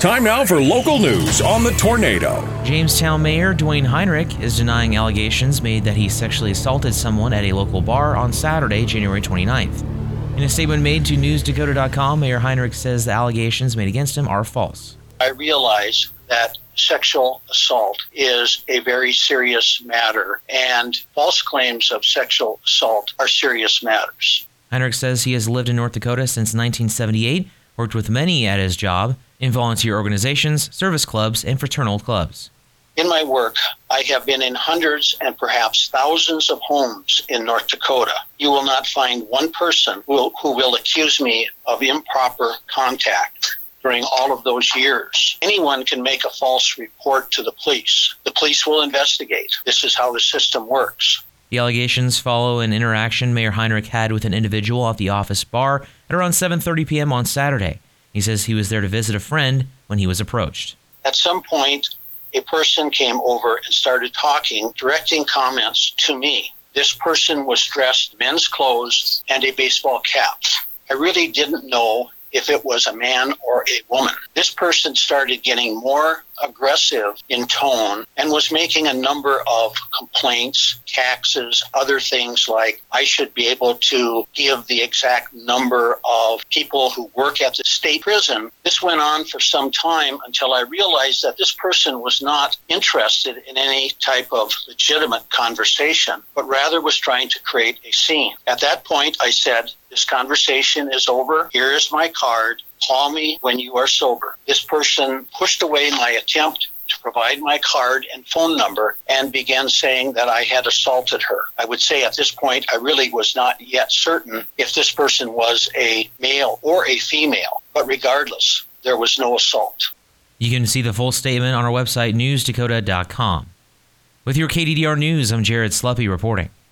Time now for local news on the Tornado. Jamestown Mayor Dwayne Heinrich is denying allegations made that he sexually assaulted someone at a local bar on Saturday, January 29th. In a statement made to NewsDakota.com, Mayor Heinrich says the allegations made against him are false. I realize that sexual assault is a very serious matter, and false claims of sexual assault are serious matters. Heinrich says he has lived in North Dakota since 1978, worked with many at his job, in volunteer organizations, service clubs, and fraternal clubs. In my work, I have been in hundreds and perhaps thousands of homes in North Dakota. You will not find one person who will accuse me of improper contact during all of those years. Anyone can make a false report to the police. The police will investigate. This is how the system works. The allegations follow an interaction Mayor Heinrich had with an individual at the office bar at around 7:30 p.m. on Saturday. He says he was there to visit a friend when he was approached. At some point, a person came over and started talking, directing comments to me. This person was dressed in men's clothes and a baseball cap. I really didn't know if it was a man or a woman. This person started getting more aggressive in tone and was making a number of complaints, taxes, other things like I should be able to give the exact number of people who work at the state prison. This went on for some time until I realized that this person was not interested in any type of legitimate conversation, but rather was trying to create a scene. At that point, I said, "This conversation is over. Here is my card. Call me when you are sober." This person pushed away my attempt to provide my card and phone number and began saying that I had assaulted her. I would say at this point, I really was not yet certain if this person was a male or a female. But regardless, there was no assault. You can see the full statement on our website, NewsDakota.com. With your KDDR News, I'm Jared Sluppy reporting.